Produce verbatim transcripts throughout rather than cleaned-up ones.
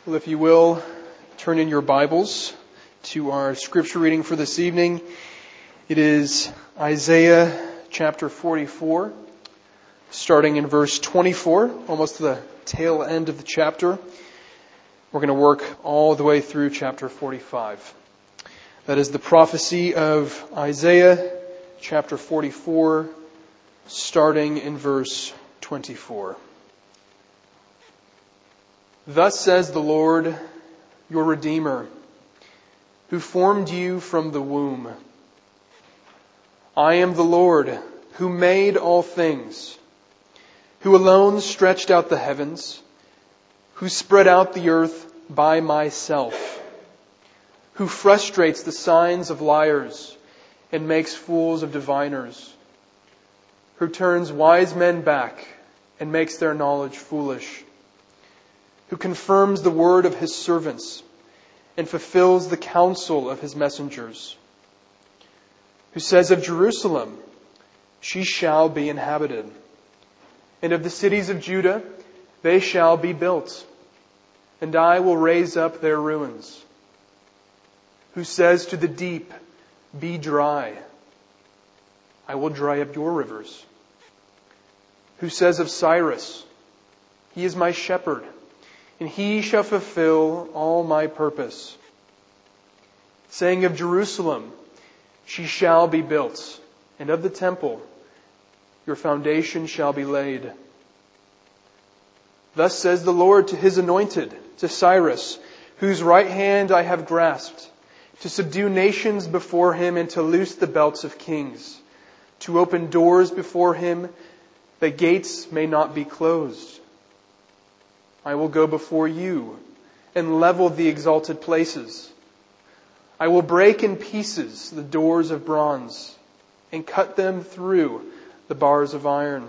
Well, if you will, turn in your Bibles to our scripture reading for this evening. It is Isaiah chapter forty-four, starting in verse twenty-four, almost to the tail end of the chapter. We're going to work all the way through chapter forty-five. That is the prophecy of Isaiah chapter forty-four, starting in verse twenty-four. Thus says the Lord, your Redeemer, who formed you from the womb. I am the Lord, who made all things, who alone stretched out the heavens, who spread out the earth by myself, who frustrates the signs of liars and makes fools of diviners, who turns wise men back and makes their knowledge foolish, who confirms the word of his servants and fulfills the counsel of his messengers, who says of Jerusalem, she shall be inhabited, and of the cities of Judah, they shall be built, and I will raise up their ruins, who says to the deep, be dry, I will dry up your rivers, who says of Cyrus, he is my shepherd, and he shall fulfill all my purpose. Saying of Jerusalem, she shall be built, and of the temple, your foundation shall be laid. Thus says the Lord to his anointed, to Cyrus, whose right hand I have grasped, to subdue nations before him and to loose the belts of kings, to open doors before him, that gates may not be closed. I will go before you and level the exalted places. I will break in pieces the doors of bronze and cut them through the bars of iron.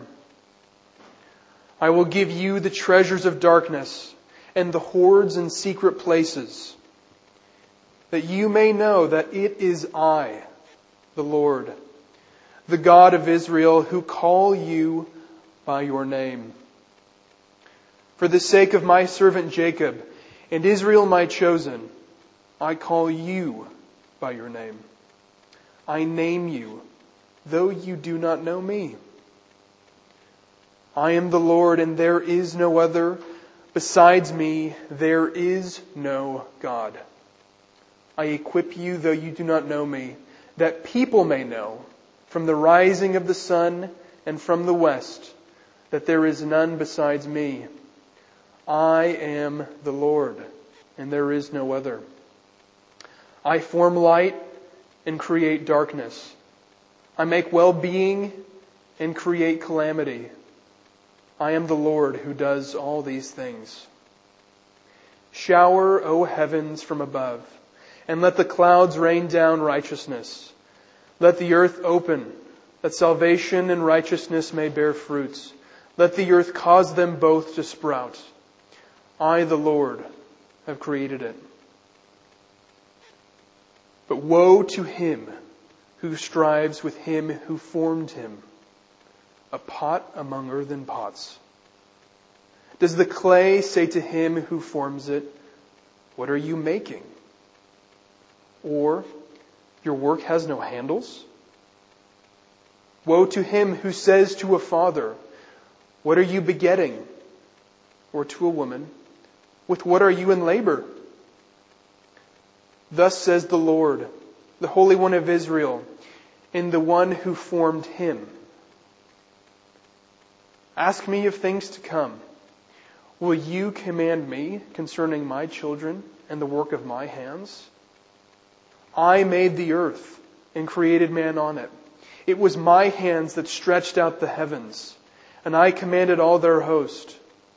I will give you the treasures of darkness and the hoards in secret places, that you may know that it is I, the Lord, the God of Israel, who call you by your name. For the sake of my servant Jacob and Israel my chosen, I call you by your name. I name you, though you do not know me. I am the Lord, and there is no other. Besides me, there is no God. I equip you, though you do not know me, that people may know from the rising of the sun and from the west that there is none besides me. I am the Lord, and there is no other. I form light and create darkness. I make well-being and create calamity. I am the Lord who does all these things. Shower, O heavens, from above, and let the clouds rain down righteousness. Let the earth open, that salvation and righteousness may bear fruits. Let the earth cause them both to sprout. I, the Lord, have created it. But woe to him who strives with him who formed him, a pot among earthen pots. Does the clay say to him who forms it, what are you making? Or, your work has no handles? Woe to him who says to a father, what are you begetting? Or to a woman, with what are you in labor? Thus says the Lord, the Holy One of Israel, and the one who formed him. Ask me of things to come. Will you command me concerning my children and the work of my hands? I made the earth and created man on it. It was my hands that stretched out the heavens, and I commanded all their host.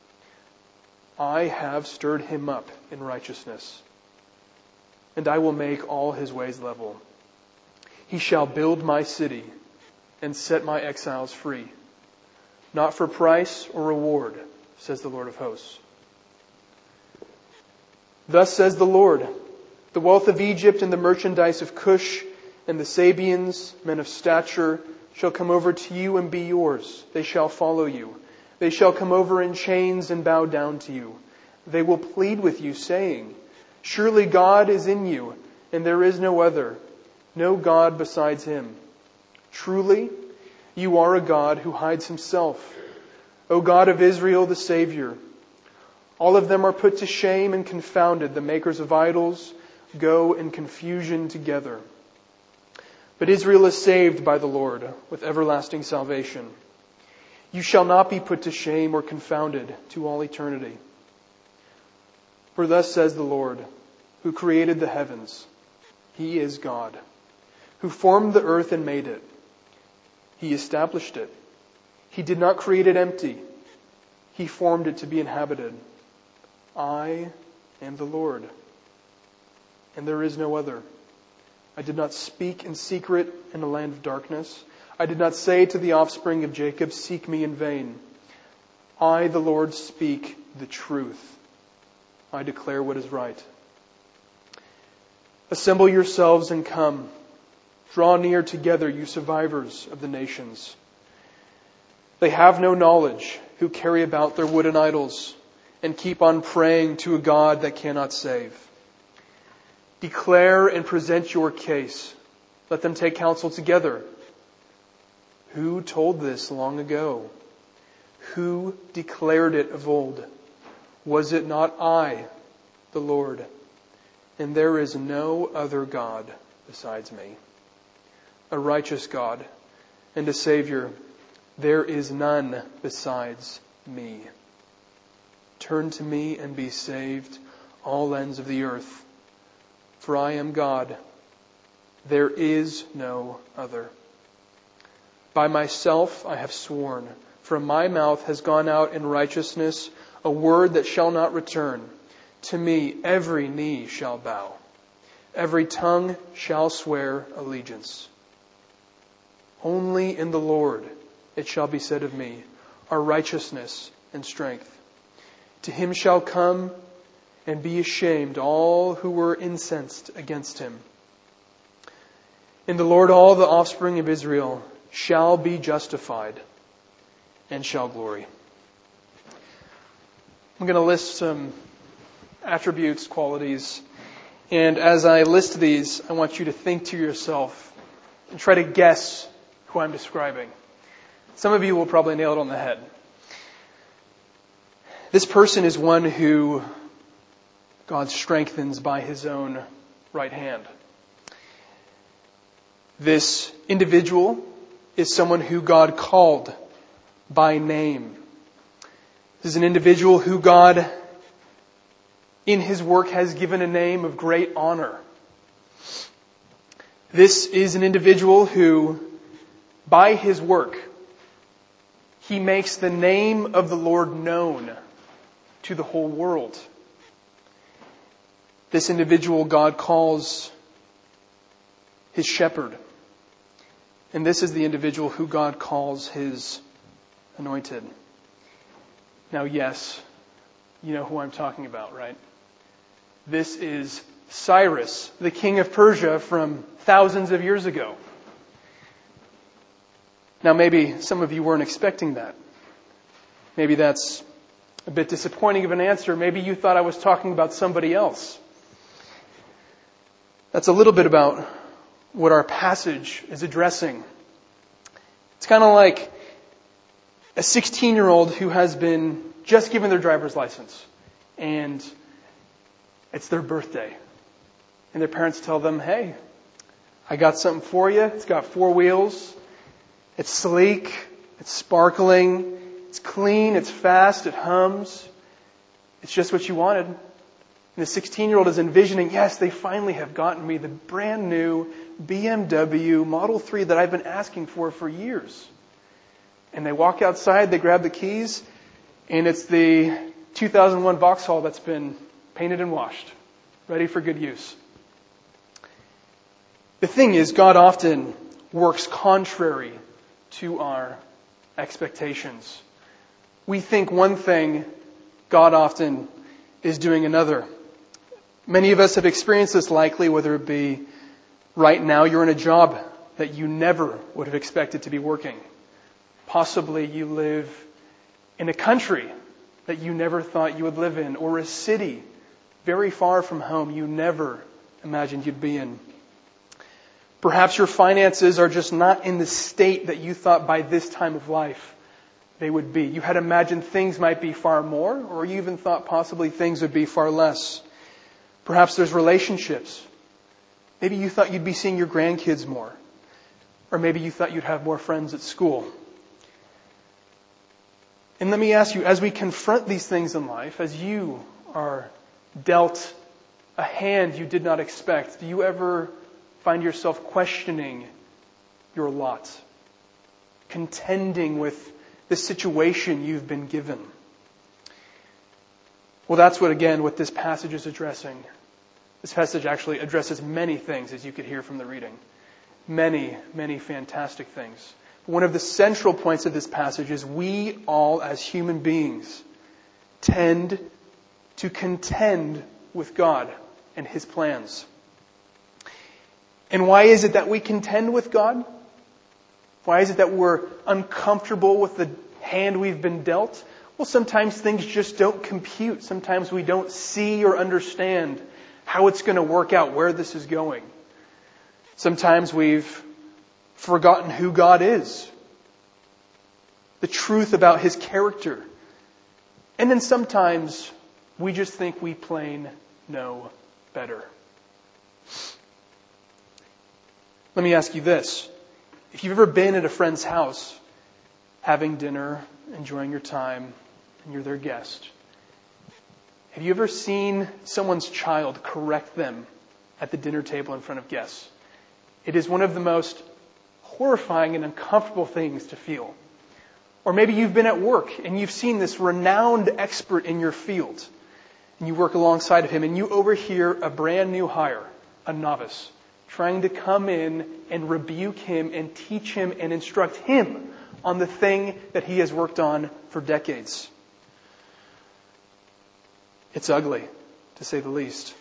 I have stirred him up in righteousness, and I will make all his ways level. He shall build my city and set my exiles free, not for price or reward, says the Lord of hosts. Thus says the Lord, the wealth of Egypt and the merchandise of Cush and the Sabians, men of stature, shall come over to you and be yours. They shall follow you. They shall come over in chains and bow down to you. They will plead with you, saying, surely God is in you, and there is no other, no God besides him. Truly, you are a God who hides himself, O God of Israel, the Savior. All of them are put to shame and confounded. The makers of idols go in confusion together. But Israel is saved by the Lord with everlasting salvation. You shall not be put to shame or confounded to all eternity. For thus says the Lord, who created the heavens. He is God, who formed the earth and made it. He established it. He did not create it empty. He formed it to be inhabited. I am the Lord, and there is no other. I did not speak in secret in a land of darkness. I did not say to the offspring of Jacob, seek me in vain. I, the Lord, speak the truth. I declare what is right. Assemble yourselves and come. Draw near together, you survivors of the nations. They have no knowledge who carry about their wooden idols and keep on praying to a God that cannot save. Declare and present your case. Let them take counsel together. Who told this long ago? Who declared it of old? Was it not I, the Lord? And there is no other God besides me. A righteous God and a Savior. There is none besides me. Turn to me and be saved, all ends of the earth. For I am God. There is no other. By myself I have sworn. From my mouth has gone out in righteousness a word that shall not return. To me every knee shall bow. Every tongue shall swear allegiance. Only in the Lord it shall be said of me, are righteousness and strength. To him shall come and be ashamed all who were incensed against him. In the Lord all the offspring of Israel shall be justified and shall glory. I'm going to list some attributes, qualities, and as I list these, I want you to think to yourself and try to guess who I'm describing. Some of you will probably nail it on the head. This person is one who God strengthens by his own right hand. This individual is someone who God called by name. This is an individual who God, in his work, has given a name of great honor. This is an individual who, by his work, he makes the name of the Lord known to the whole world. This individual God calls his shepherd. And this is the individual who God calls his anointed. Now, yes, you know who I'm talking about, right? This is Cyrus, the king of Persia from thousands of years ago. Now, maybe some of you weren't expecting that. Maybe that's a bit disappointing of an answer. Maybe you thought I was talking about somebody else. That's a little bit about what our passage is addressing. It's kind of like a sixteen-year-old who has been just given their driver's license, and it's their birthday. And their parents tell them, hey, I got something for you. It's got four wheels. It's sleek. It's sparkling. It's clean. It's fast. It hums. It's just what you wanted. And the sixteen-year-old is envisioning, yes, they finally have gotten me the brand new B M W Model three that I've been asking for for years. And they walk outside, they grab the keys, and it's the two thousand one Vauxhall that's been painted and washed, ready for good use. The thing is, God often works contrary to our expectations. We think one thing, God often is doing another. Many of us have experienced this likely, whether it be right now you're in a job that you never would have expected to be working. Possibly you live in a country that you never thought you would live in, or a city very far from home you never imagined you'd be in. Perhaps your finances are just not in the state that you thought by this time of life they would be. You had imagined things might be far more, or you even thought possibly things would be far less. Perhaps there's relationships. Maybe you thought you'd be seeing your grandkids more. Or maybe you thought you'd have more friends at school. And let me ask you, as we confront these things in life, as you are dealt a hand you did not expect, do you ever find yourself questioning your lot? Contending with the situation you've been given? Well, that's what, again, what this passage is addressing. This passage actually addresses many things, as you could hear from the reading. Many, many fantastic things. One of the central points of this passage is we all, as human beings, tend to contend with God and His plans. And why is it that we contend with God? Why is it that we're uncomfortable with the hand we've been dealt? Well, sometimes things just don't compute. Sometimes we don't see or understand how it's going to work out, where this is going. Sometimes we've forgotten who God is, the truth about His character. And then sometimes we just think we plain know better. Let me ask you this. If you've ever been at a friend's house, having dinner, enjoying your time, and you're their guest, have you ever seen someone's child correct them at the dinner table in front of guests? It is one of the most horrifying and uncomfortable things to feel. Or maybe you've been at work and you've seen this renowned expert in your field, and you work alongside of him, and you overhear a brand new hire, a novice, trying to come in and rebuke him and teach him and instruct him on the thing that he has worked on for decades. It's ugly, to say the least.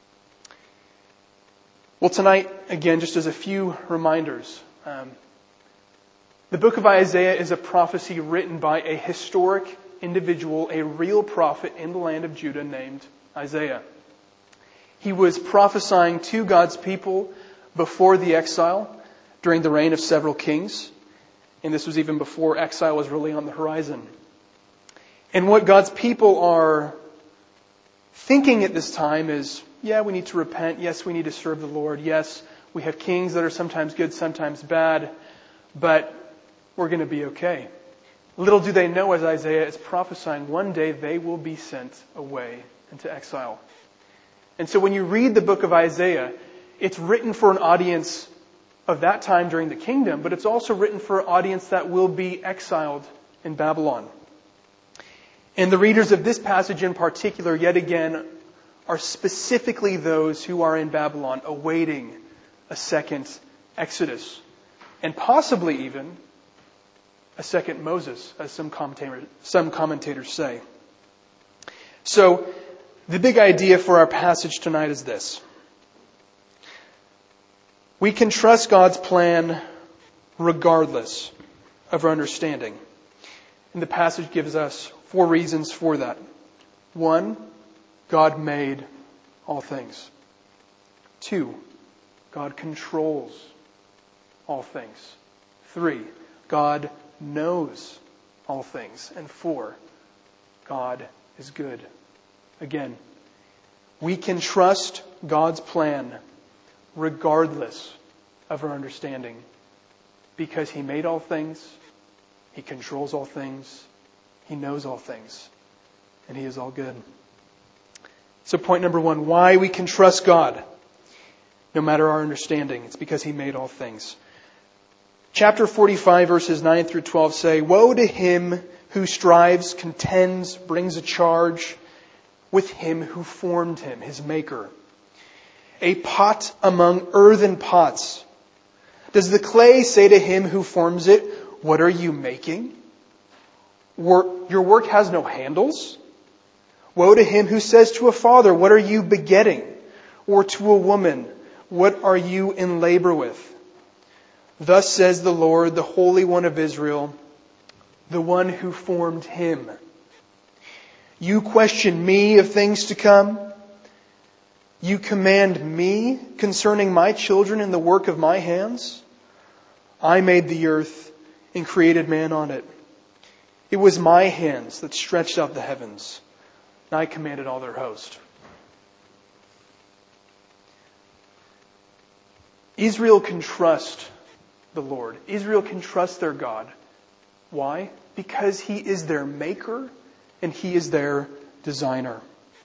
Well, tonight, again, just as a few reminders, um, the book of Isaiah is a prophecy written by a historic individual, a real prophet in the land of Judah named Isaiah. He was prophesying to God's people before the exile, during the reign of several kings. And this was even before exile was really on the horizon. And what God's people are thinking at this time is, yeah, we need to repent. Yes, we need to serve the Lord. Yes, we have kings that are sometimes good, sometimes bad. But we're going to be okay. Little do they know, as Isaiah is prophesying, one day they will be sent away into exile. And so when you read the book of Isaiah, it's written for an audience of that time during the kingdom, but it's also written for an audience that will be exiled in Babylon. And the readers of this passage in particular, yet again, are specifically those who are in Babylon awaiting a second Exodus. And possibly even a second Moses, as some commentators, some commentators say. So, the big idea for our passage tonight is this. We can trust God's plan regardless of our understanding. And the passage gives us four reasons for that. One, God made all things. Two, God controls all things. Three, God knows all things. And four, God is good. Again, we can trust God's plan regardless of our understanding, because He made all things, He controls all things, He knows all things, and He is all good. So point number one, why we can trust God no matter our understanding. It's because He made all things. Chapter forty-five, verses nine through twelve say, "Woe to him who strives, contends, brings a charge with Him who formed him, his maker. A pot among earthen pots. Does the clay say to him who forms it, 'What are you making?' Work, your work has no handles. Woe to him who says to a father, 'What are you begetting?' Or to a woman, 'What are you in labor with?' Thus says the Lord, the Holy One of Israel, the one who formed him. You question me of things to come. You command me concerning my children and the work of my hands. I made the earth and created man on it. It was my hands that stretched out the heavens, and I commanded all their host. Israel can trust the Lord. Israel can trust their God. Why? Because He is their maker and He is their designer.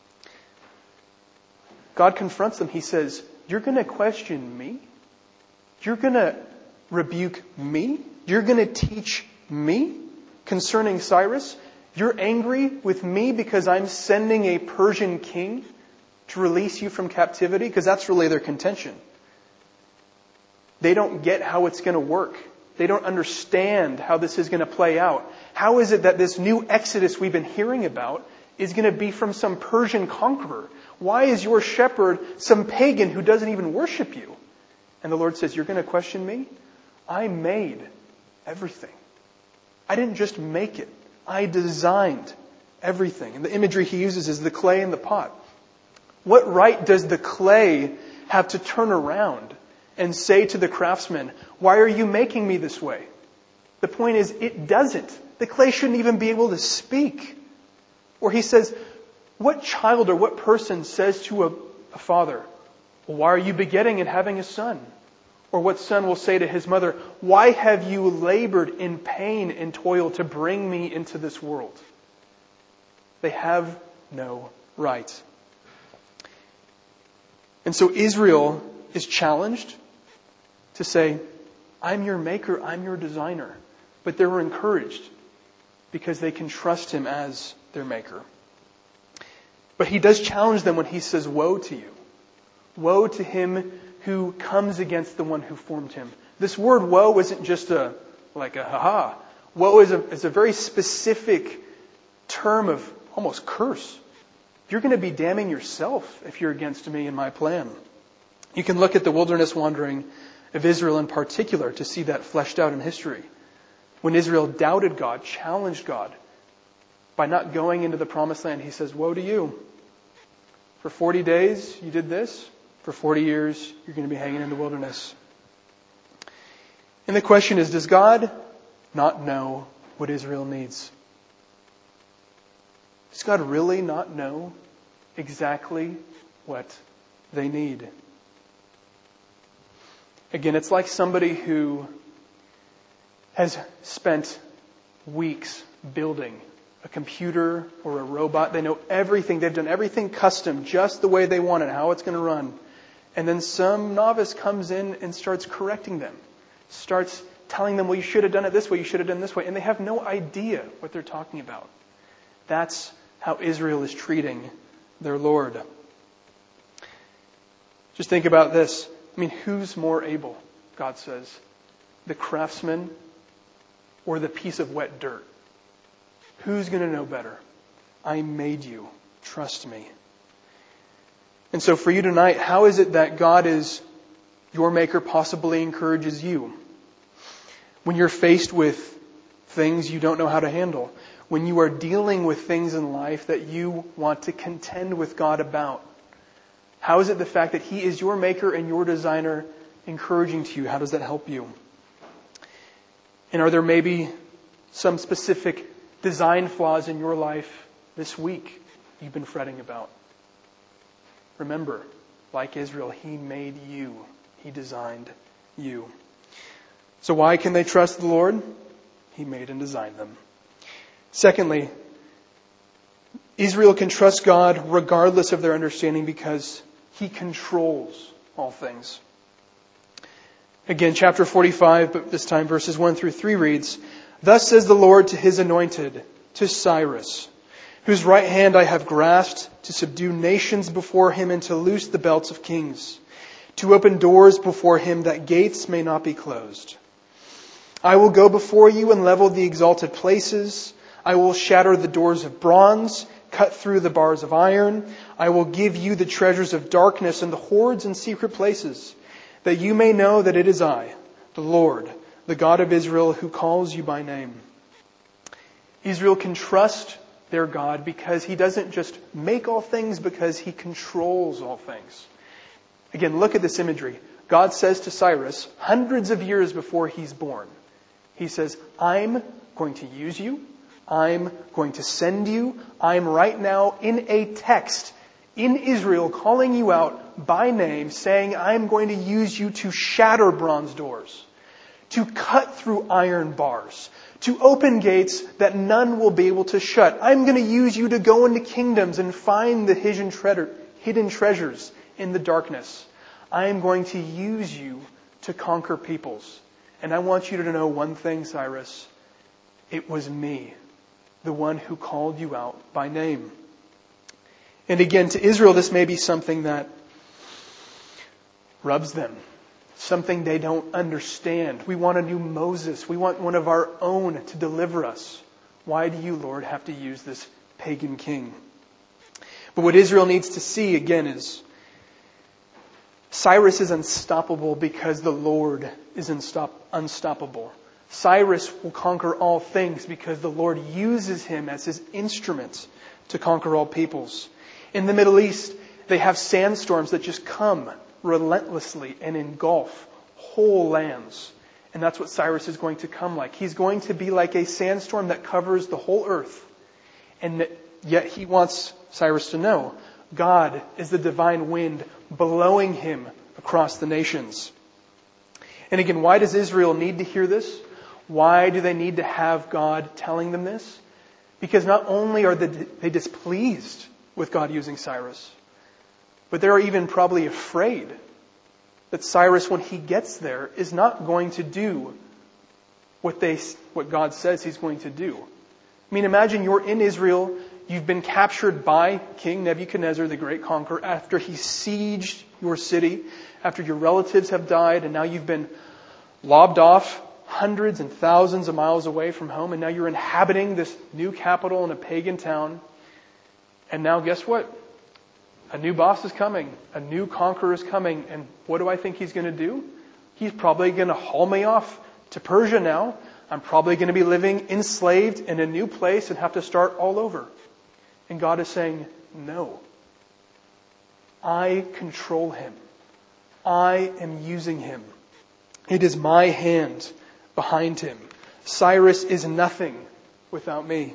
God confronts them. He says, you're going to question me? You're going to rebuke me? You're going to teach me concerning Cyrus? You're angry with me because I'm sending a Persian king to release you from captivity? Because that's really their contention. They don't get how it's going to work. They don't understand how this is going to play out. How is it that this new Exodus we've been hearing about is going to be from some Persian conqueror? Why is your shepherd some pagan who doesn't even worship you? And the Lord says, you're going to question me? I made everything. I didn't just make it. I designed everything. And the imagery He uses is the clay in the pot. What right does the clay have to turn around and say to the craftsman, why are you making me this way? The point is, it doesn't. The clay shouldn't even be able to speak. Or He says, what child or what person says to a, a father, well, why are you begetting and having a son? Or what son will say to his mother, why have you labored in pain and toil to bring me into this world? They have no right. And so Israel is challenged to say, I'm your maker, I'm your designer. But they were encouraged because they can trust Him as their maker. But He does challenge them when He says, woe to you. Woe to him who comes against the one who formed him. This word woe isn't just a like a ha-ha. Woe is a, is a very specific term of almost curse. You're going to be damning yourself if you're against me and my plan. You can look at the wilderness wandering of Israel in particular to see that fleshed out in history. When Israel doubted God, challenged God, by not going into the promised land, He says, woe to you. For forty days you did this. For forty years you're going to be hanging in the wilderness. And the question is, does God not know what Israel needs? Does God really not know exactly what they need? Again, it's like somebody who has spent weeks building a computer or a robot. They know everything. They've done everything custom, just the way they want it, how it's going to run. And then some novice comes in and starts correcting them. Starts telling them, well, you should have done it this way, you should have done it this way. And they have no idea what they're talking about. That's how Israel is treating their Lord. Just think about this. I mean, who's more able, God says? The craftsman or the piece of wet dirt? Who's going to know better? I made you. Trust me. And so for you tonight, how is it that God is your maker possibly encourages you? When you're faced with things you don't know how to handle. When you are dealing with things in life that you want to contend with God about. How is it the fact that He is your maker and your designer encouraging to you? How does that help you? And are there maybe some specific design flaws in your life this week you've been fretting about? Remember, like Israel, He made you. He designed you. So why can they trust the Lord? He made and designed them. Secondly, Israel can trust God regardless of their understanding because He controls all things. Again, chapter forty-five, but this time verses one through three reads, Thus says the Lord to His anointed, to Cyrus, whose right hand I have grasped to subdue nations before him and to loose the belts of kings, to open doors before him that gates may not be closed. I will go before you and level the exalted places. I will shatter the doors of bronze, cut through the bars of iron. I will give you the treasures of darkness and the hoards in secret places, that you may know that it is I, the Lord, the God of Israel, who calls you by name. Israel can trust their God because he doesn't just make all things, because he controls all things. Again, look at this imagery. God says to Cyrus, hundreds of years before he's born, he says, I'm going to use you. I'm going to send you. I'm right now in a text in Israel calling you out by name, saying, I'm going to use you to shatter bronze doors, to cut through iron bars, to open gates that none will be able to shut. I'm going to use you to go into kingdoms and find the hidden treasure, hidden treasures in the darkness. I am going to use you to conquer peoples. And I want you to know one thing, Cyrus. It was me, the one who called you out by name. And again, to Israel, this may be something that rubs them. Something they don't understand. We want a new Moses. We want one of our own to deliver us. Why do you, Lord, have to use this pagan king? But what Israel needs to see, again, is Cyrus is unstoppable because the Lord is unstop- unstoppable. Cyrus will conquer all things because the Lord uses him as his instrument to conquer all peoples. In the Middle East, they have sandstorms that just come relentlessly and engulf whole lands. And that's what Cyrus is going to come like. He's going to be like a sandstorm that covers the whole earth. And yet he wants Cyrus to know God is the divine wind blowing him across the nations. And again, why does Israel need to hear this? Why do they need to have God telling them this? Because not only are they displeased with God using Cyrus, but they're even probably afraid that Cyrus, when he gets there, is not going to do what they, what God says he's going to do. I mean, imagine you're in Israel, you've been captured by King Nebuchadnezzar, the great conqueror, after he sieged your city, after your relatives have died, and now you've been lobbed off hundreds and thousands of miles away from home, and now you're inhabiting this new capital in a pagan town. And now guess what? A new boss is coming. A new conqueror is coming. And what do I think he's going to do? He's probably going to haul me off to Persia now. I'm probably going to be living enslaved in a new place and have to start all over. And God is saying, no. I control him. I am using him. It is my hand behind him. Cyrus is nothing without me.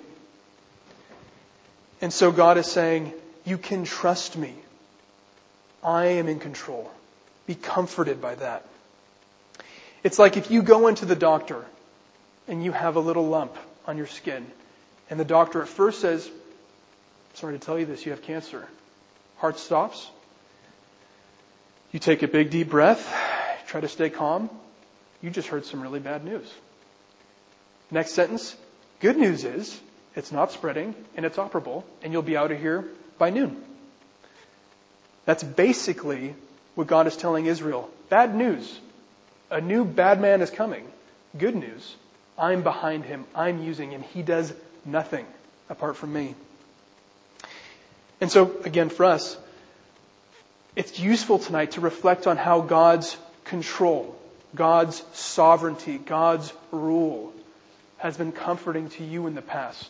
And so God is saying, you can trust me. I am in control. Be comforted by that. It's like if you go into the doctor and you have a little lump on your skin, and the doctor at first says, sorry to tell you this, you have cancer. Heart stops. You take a big deep breath, try to stay calm. You just heard some really bad news. Next sentence, good news is it's not spreading and it's operable and you'll be out of here by noon. That's basically what God is telling Israel. Bad news. A new bad man is coming. Good news. I'm behind him. I'm using him. He does nothing apart from me. And so, again, for us, it's useful tonight to reflect on how God's control, God's sovereignty, God's rule has been comforting to you in the past.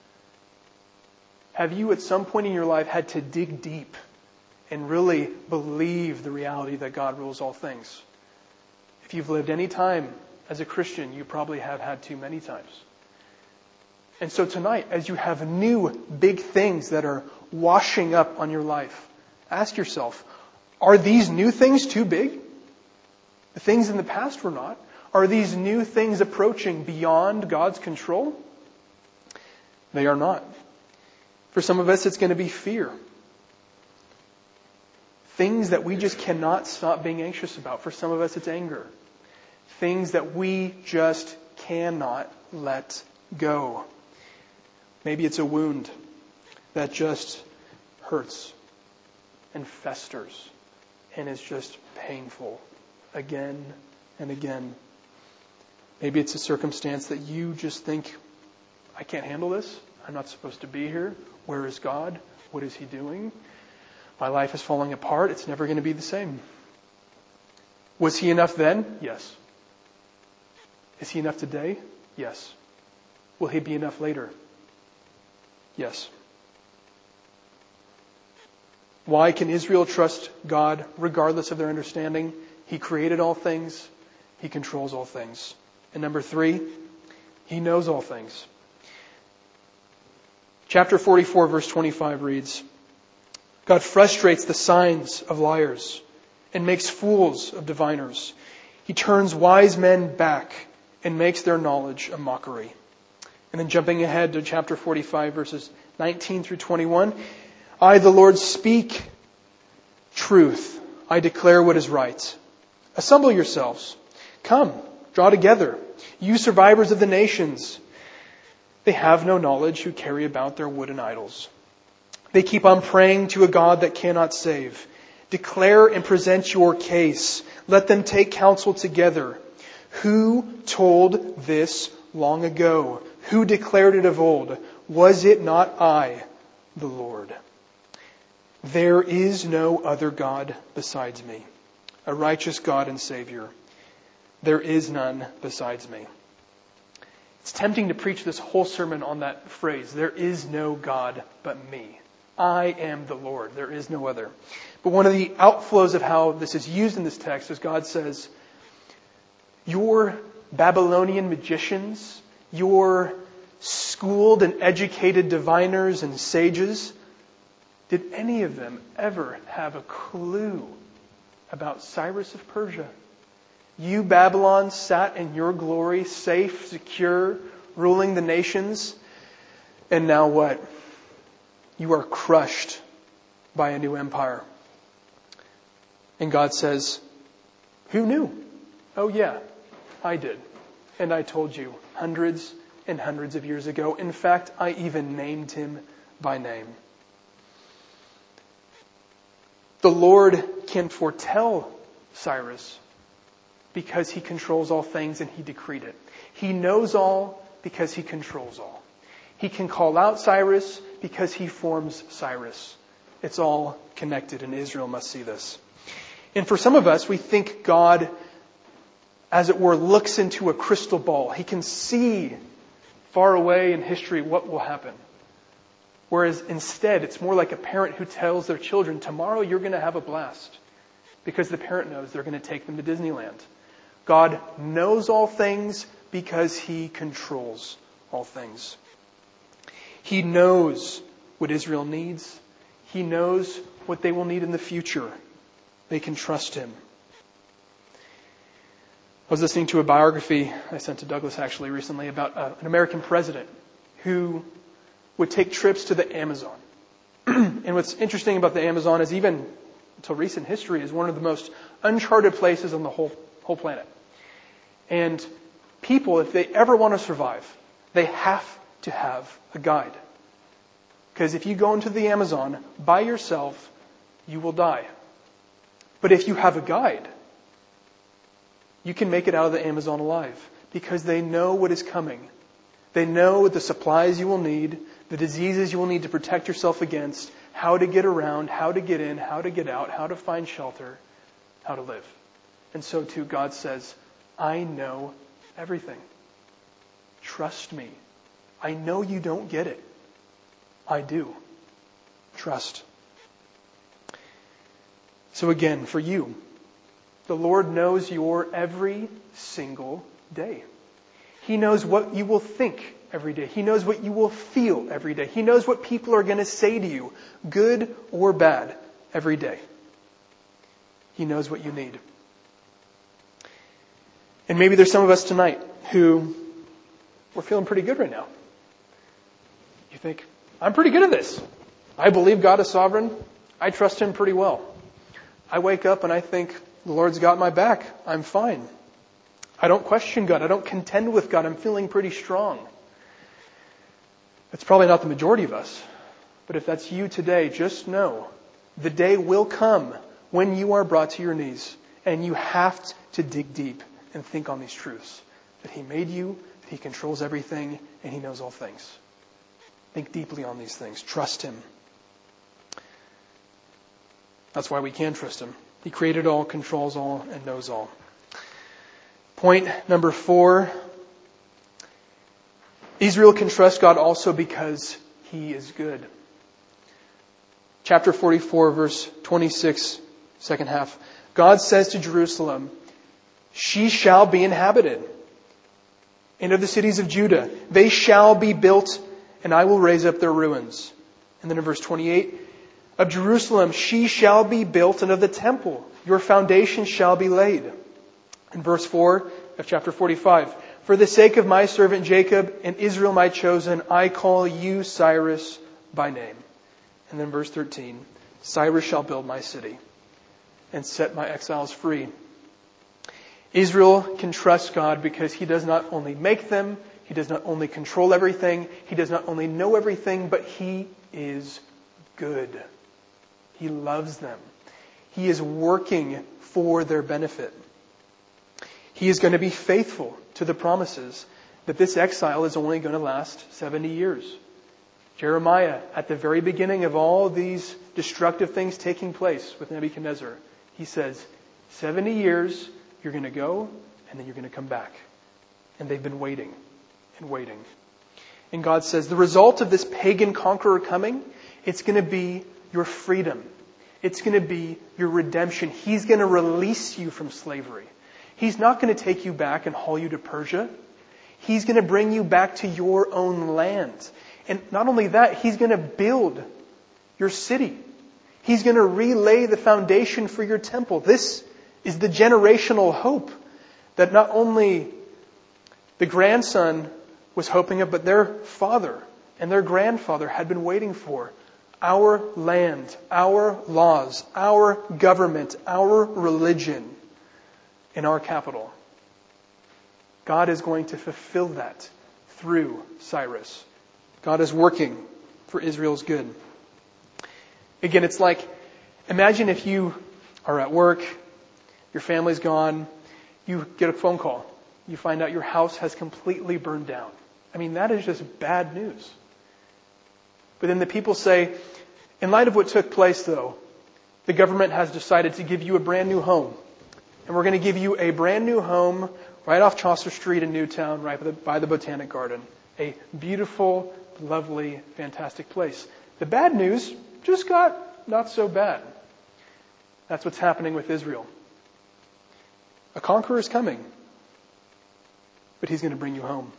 Have you at some point in your life had to dig deep and really believe the reality that God rules all things? If you've lived any time as a Christian, you probably have had to many times. And so tonight, as you have new big things that are washing up on your life, ask yourself, are these new things too big? The things in the past were not. Are these new things approaching beyond God's control? They are not. For some of us, it's going to be fear. Things that we just cannot stop being anxious about. For some of us, it's anger. Things that we just cannot let go. Maybe it's a wound that just hurts and festers and is just painful again and again. Maybe it's a circumstance that you just think, I can't handle this. I'm not supposed to be here. Where is God? What is He doing? My life is falling apart. It's never going to be the same. Was He enough then? Yes. Is He enough today? Yes. Will He be enough later? Yes. Why can Israel trust God regardless of their understanding? He created all things. He controls all things. And number three, He knows all things. Chapter forty-four, verse twenty-five reads, God frustrates the signs of liars and makes fools of diviners. He turns wise men back and makes their knowledge a mockery. And then jumping ahead to chapter forty-five, verses nineteen through twenty-one, I, the Lord, speak truth. I declare what is right. Assemble yourselves. Come, draw together. You survivors of the nations. They have no knowledge who carry about their wooden idols. They keep on praying to a God that cannot save. Declare and present your case. Let them take counsel together. Who told this long ago? Who declared it of old? Was it not I, the Lord? There is no other God besides me, a righteous God and Savior. There is none besides me. It's tempting to preach this whole sermon on that phrase, there is no God but me. I am the Lord. There is no other. But one of the outflows of how this is used in this text is God says, your Babylonian magicians, your schooled and educated diviners and sages, did any of them ever have a clue about Cyrus of Persia? You, Babylon, sat in your glory, safe, secure, ruling the nations. And now what? You are crushed by a new empire. And God says, who knew? Oh yeah, I did. And I told you hundreds and hundreds of years ago. In fact, I even named him by name. The Lord can foretell Cyrus because He controls all things and He decreed it. He knows all because He controls all. He can call out Cyrus because He forms Cyrus. It's all connected, and Israel must see this. And for some of us, we think God, as it were, looks into a crystal ball. He can see far away in history what will happen. Whereas instead, it's more like a parent who tells their children, tomorrow you're going to have a blast. Because the parent knows they're going to take them to Disneyland. God knows all things because He controls all things. He knows what Israel needs. He knows what they will need in the future. They can trust Him. I was listening to a biography I sent to Douglas actually recently about uh, an American president who would take trips to the Amazon. And what's interesting about the Amazon is even until recent history is one of the most uncharted places on the whole whole planet. And people, if they ever want to survive, they have to have a guide. Because if you go into the Amazon by yourself, you will die. But if you have a guide, you can make it out of the Amazon alive. Because they know what is coming. They know the supplies you will need, the diseases you will need to protect yourself against, how to get around, how to get in, how to get out, how to find shelter, how to live. And so too, God says, I know everything. Trust me. I know you don't get it. I do. Trust. So again, for you, the Lord knows your every single day. He knows what you will think every day. He knows what you will feel every day. He knows what people are going to say to you, good or bad, every day. He knows what you need. And maybe there's some of us tonight who we're feeling pretty good right now. You think, I'm pretty good at this. I believe God is sovereign. I trust Him pretty well. I wake up and I think, the Lord's got my back. I'm fine. I don't question God. I don't contend with God. I'm feeling pretty strong. It's probably not the majority of us. But if that's you today, just know the day will come when you are brought to your knees and you have to dig deep and think on these truths. That He made you, that He controls everything, and He knows all things. Think deeply on these things. Trust Him. That's why we can trust Him. He created all, controls all, and knows all. Point number four. Israel can trust God also because He is good. Chapter forty-four, verse twenty-six, second half. God says to Jerusalem, she shall be inhabited. And of the cities of Judah, they shall be built, and I will raise up their ruins. And then in verse twenty-eight, of Jerusalem she shall be built, and of the temple your foundation shall be laid. In verse four of chapter forty-five, for the sake of my servant Jacob and Israel my chosen, I call you Cyrus by name. And then verse thirteen, Cyrus shall build my city and set my exiles free. Israel can trust God because He does not only make them, He does not only control everything, He does not only know everything, but He is good. He loves them. He is working for their benefit. He is going to be faithful to the promises that this exile is only going to last seventy years. Jeremiah, at the very beginning of all these destructive things taking place with Nebuchadnezzar, he says, seventy years, you're going to go, and then you're going to come back. And they've been waiting and waiting. And God says, the result of this pagan conqueror coming, it's going to be your freedom. It's going to be your redemption. He's going to release you from slavery. He's not going to take you back and haul you to Persia. He's going to bring you back to your own land. And not only that, He's going to build your city. He's going to relay the foundation for your temple. This is the generational hope that not only the grandson was hoping of, but their father and their grandfather had been waiting for. Our land, our laws, our government, our religion in our capital. God is going to fulfill that through Cyrus. God is working for Israel's good. Again, it's like, imagine if you are at work, your family's gone, you get a phone call. You find out your house has completely burned down. I mean, that is just bad news. But then the people say, in light of what took place, though, the government has decided to give you a brand new home. And we're going to give you a brand new home right off Chaucer Street in Newtown, right by the, by the Botanic Garden. A beautiful, lovely, fantastic place. The bad news just got not so bad. That's what's happening with Israel. A conqueror is coming, but he's going to bring you home.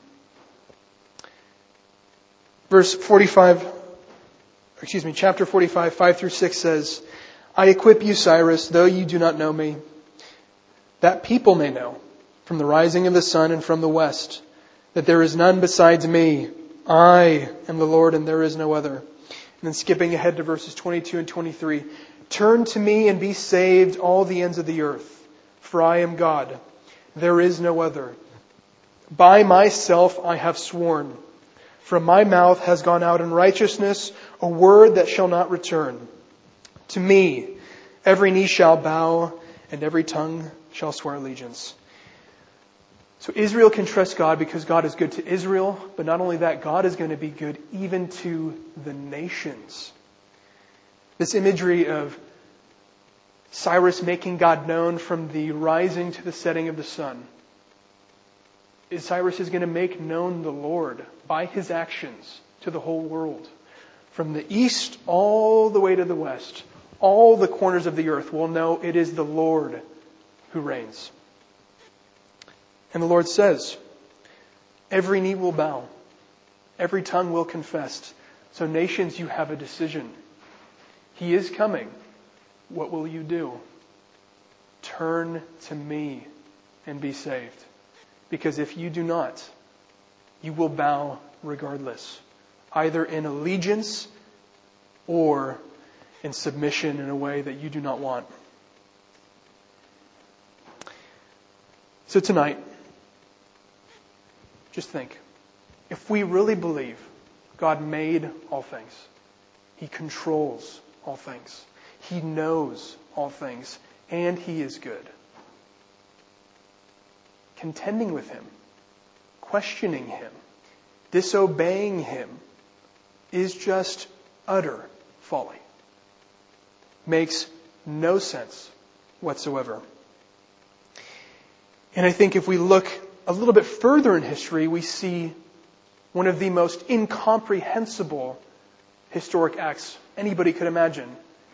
Verse forty-five, excuse me, chapter forty-five, five through six says, I equip you, Cyrus, though you do not know me, that people may know from the rising of the sun and from the west, that there is none besides me. I am the Lord and there is no other. And then skipping ahead to verses twenty-two and twenty-three, turn to me and be saved, all the ends of the earth, for I am God. There is no other. By myself I have sworn. From my mouth has gone out in righteousness a word that shall not return. To me every knee shall bow and every tongue shall swear allegiance. So Israel can trust God because God is good to Israel, but not only that, God is going to be good even to the nations. This imagery of Cyrus making God known from the rising to the setting of the sun. Cyrus is going to make known the Lord by his actions to the whole world. From the east all the way to the west, all the corners of the earth will know it is the Lord who reigns. And the Lord says, every knee will bow, every tongue will confess. So nations, you have a decision. He is coming. What will you do? Turn to me and be saved. Because if you do not, you will bow regardless, either in allegiance or in submission in a way that you do not want. So tonight, just think, if we really believe God made all things, He controls all things, He knows all things, and He is good, contending with Him, questioning Him, disobeying Him is just utter folly. Makes no sense whatsoever. And I think if we look a little bit further in history, we see one of the most incomprehensible historic acts anybody could imagine.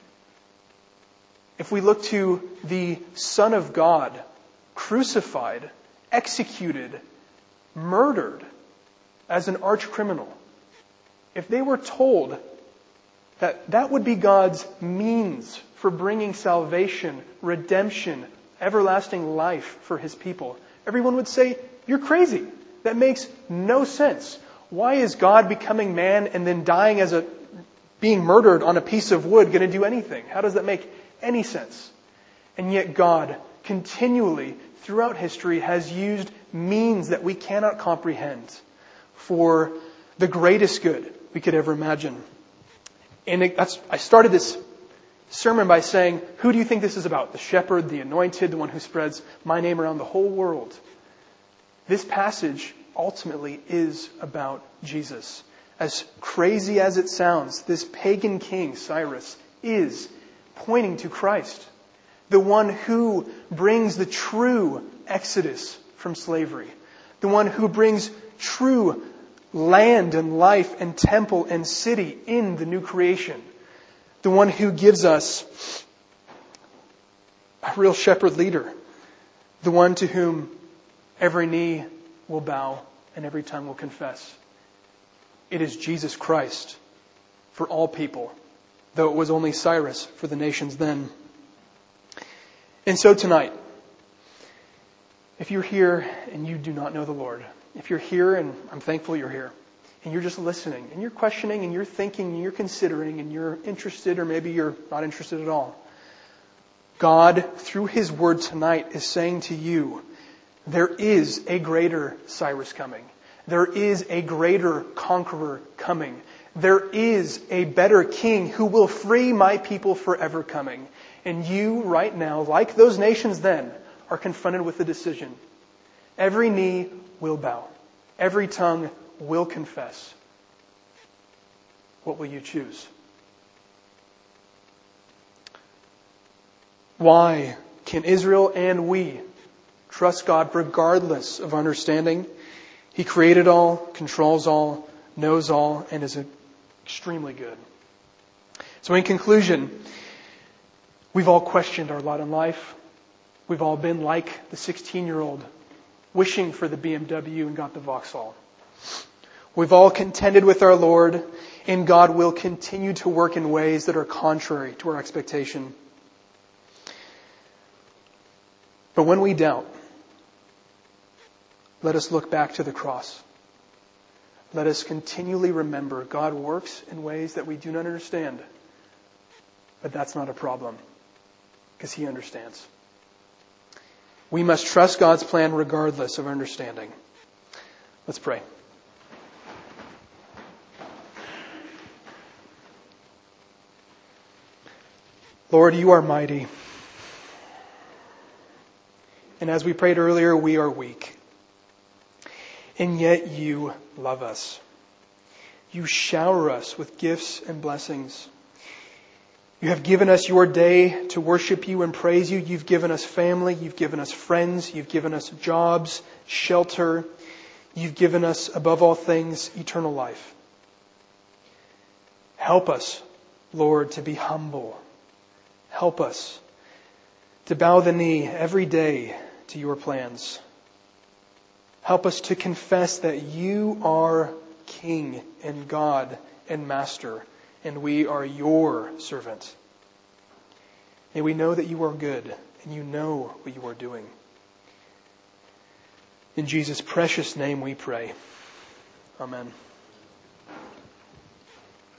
If we look to the Son of God, crucified, executed, murdered as an arch criminal, if they were told that that would be God's means for bringing salvation, redemption, everlasting life for His people, everyone would say, "You're crazy. That makes no sense. Why is God becoming man and then dying as a, being murdered on a piece of wood going to do anything? How does that make any sense?" And yet God continually throughout history has used means that we cannot comprehend for the greatest good we could ever imagine. And it, that's, I started this sermon by saying, who do you think this is about? The shepherd, the anointed, the one who spreads my name around the whole world. This passage ultimately is about Jesus. As crazy as it sounds, this pagan king, Cyrus, is pointing to Christ, the one who brings the true exodus from slavery, the one who brings true land and life and temple and city in the new creation, the one who gives us a real shepherd leader, the one to whom every knee will bow and every tongue will confess. It is Jesus Christ for all people, though it was only Cyrus for the nations then. And so tonight, if you're here and you do not know the Lord, if you're here, and I'm thankful you're here, and you're just listening, and you're questioning, and you're thinking, and you're considering, and you're interested, or maybe you're not interested at all, God, through His Word tonight, is saying to you, there is a greater Cyrus coming. There is a greater conqueror coming. There is a better king who will free my people forever coming. And you right now, like those nations then, are confronted with a decision. Every knee will bow. Every tongue will confess. What will you choose? Why can Israel and we trust God regardless of understanding? He created all, controls all, knows all, and is extremely good. So in conclusion, we've all questioned our lot in life. We've all been like the sixteen-year-old wishing for the B M W and got the Vauxhall. We've all contended with our Lord, and God will continue to work in ways that are contrary to our expectation. But when we doubt, let us look back to the cross. Let us continually remember God works in ways that we do not understand. But that's not a problem, because He understands. We must trust God's plan regardless of our understanding. Let's pray. Lord, You are mighty. And as we prayed earlier, we are weak. And yet You love us. You shower us with gifts and blessings. You have given us Your day to worship You and praise You. You've given us family. You've given us friends. You've given us jobs, shelter. You've given us, above all things, eternal life. Help us, Lord, to be humble. Help us to bow the knee every day to Your plans. Help us to confess that You are King and God and Master, and we are Your servant. May we know that You are good and You know what You are doing. In Jesus' precious name we pray. Amen.